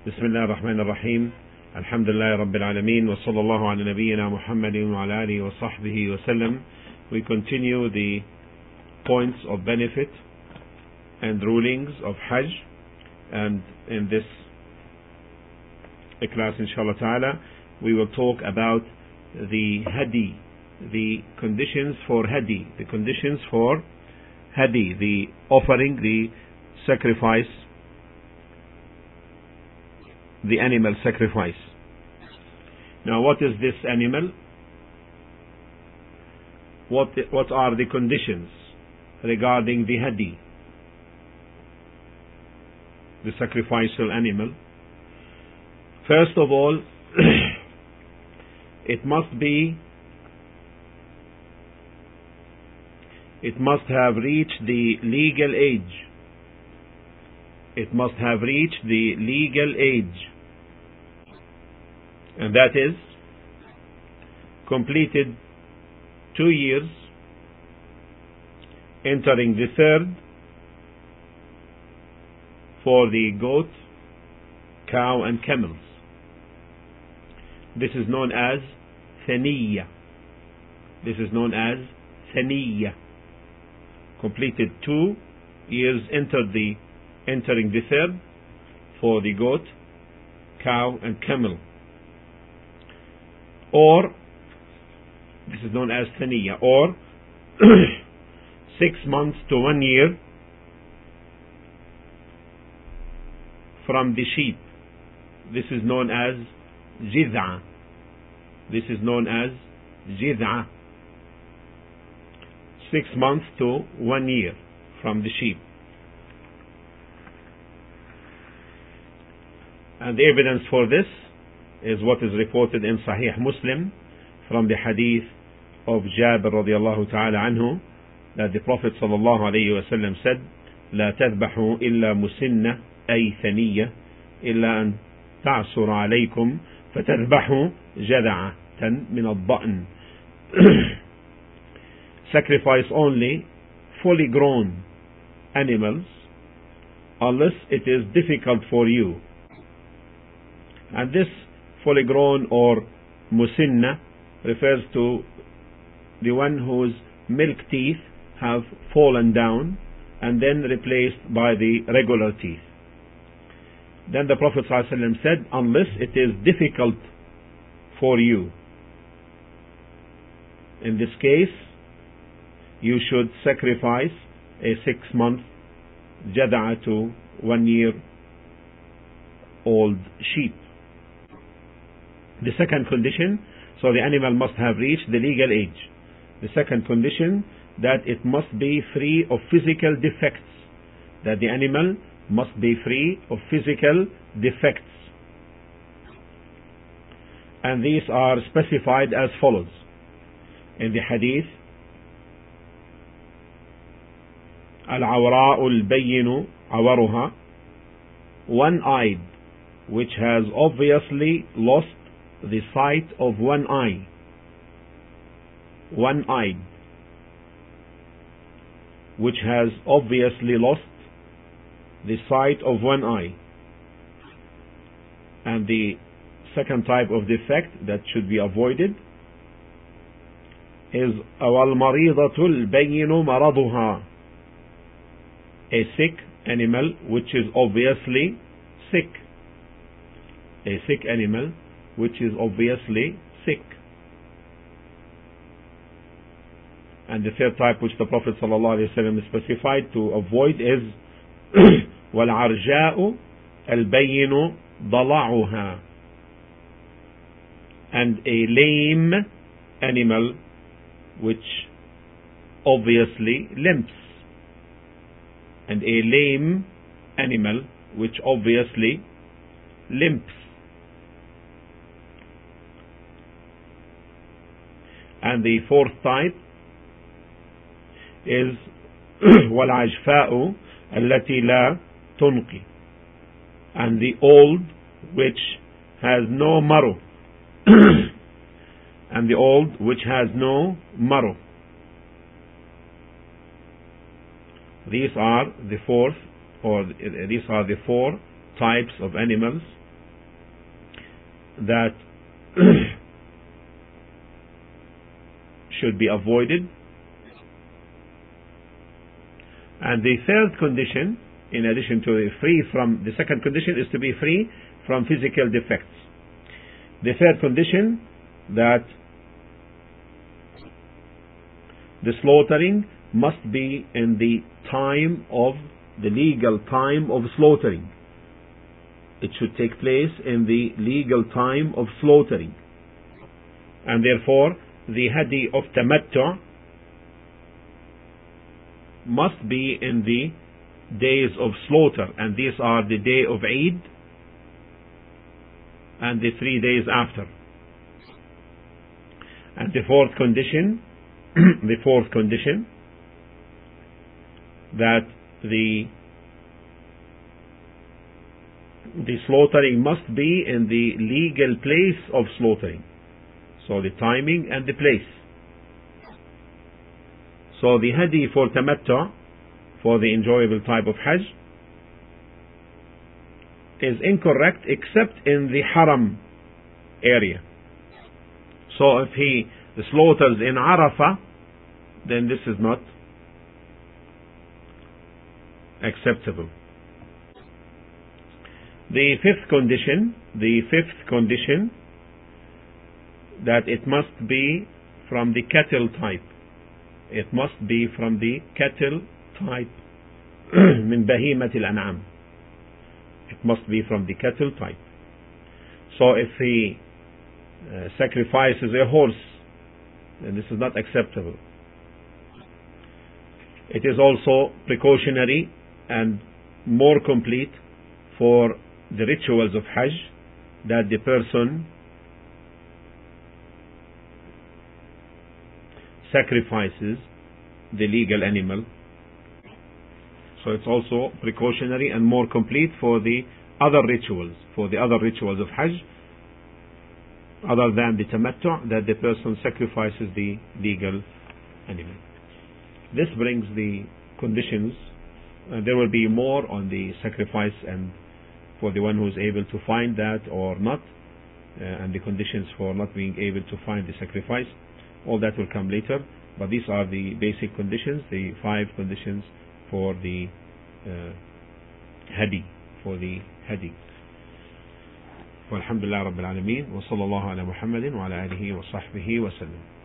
بسم الله الرحمن الرحيم. الحمد لله رب العالمين وصلى الله على نبينا محمد وعلى آله وصحبه وسلم. We continue the points of benefit and rulings of Hajj, and in this class inshallah ta'ala we will talk about the Hadi, the conditions for Hadi, the offering, the sacrifice, the animal sacrifice. Now, what is this animal? What are the conditions regarding the Hadi, the sacrificial animal? First of all, it must have reached the legal age. It must have reached the legal age, and that is completed 2 years, entering the third for the goat, cow and camels. This is known as Thaniya. Completed 2 years, entering the third for the goat, cow and camel. Or, this is known as Thaniya, or 6 months to 1 year from the sheep. This is known as Jiz'a. 6 months to 1 year from the sheep. And the evidence for this is what is reported in Sahih Muslim from the hadith of Jabir radiallahu ta'ala anhu, that the Prophet sallallahu alayhi wa sallam said, لا تذبحوا إلا مسنة أي ثنية إلا أن تعصر عليكم فتذبحوا جذعة من الضأن. Sacrifice only fully grown animals unless it is difficult for you. And this fully grown or musinna refers to the one whose milk teeth have fallen down and then replaced by the regular teeth. Then the Prophet ﷺ said, unless it is difficult for you. In this case, you should sacrifice a 6-month jada'a to 1 year old sheep. The second condition, so the animal must have reached the legal age. The second condition, that it must be free of physical defects. That the animal must be free of physical defects. And these are specified as follows. In the hadith, Al-Awra'u al-Bayyinu Awaruha, one-eyed, which has obviously lost the sight of one eye. One-eyed, which has obviously lost the sight of one eye. And the second type of defect that should be avoided is وَالْمَرِيضَةُ الْبَيِّنُ مَرَضُهَا, a sick animal which is obviously sick. A sick animal which is obviously sick. And the third type which the Prophet ﷺ specified to avoid is وَالْعَرْجَاءُ الْبَيِّنُ ضَلَعُهَا, and a lame animal which obviously limps. And a lame animal which obviously limps. And the fourth type is وَالْعَجْفَاءُ الَّتِي لَا تُنْقِي, and the old which has no marrow. And the old which has no marrow. These are the four types of animals that should be avoided. And the third condition, in addition to the second condition is to be free from physical defects. The third condition, that the slaughtering must be in the legal time of slaughtering. It should take place in the legal time of slaughtering. And therefore, the hadi of tamattu must be in the days of slaughter, and these are the day of Eid and the 3 days after. And the fourth condition, that the slaughtering must be in the legal place of slaughtering. So the timing and the place. So the hadi for tamattu, for the enjoyable type of Hajj, is incorrect except in the haram area. So if he slaughters in Arafah, then this is not acceptable. The fifth condition, that it must be from the cattle type. It must be from the cattle type. من بهيمة الأنعام. It must be from the cattle type. So if he sacrifices a horse, then this is not acceptable. It is also precautionary and more complete for the rituals of Hajj that the person sacrifices the legal animal. So it's also precautionary and more complete for the other rituals, of Hajj, other than the tamattu, that the person sacrifices the legal animal. This brings the conditions. There will be more on the sacrifice and for the one who is able to find that or not, and the conditions for not being able to find the sacrifice. All that will come later, but these are the basic conditions, the 5 conditions for the hadi, والحمد لله رب العالمين وصلى الله على محمد وعلى آله وصحبه وسلم.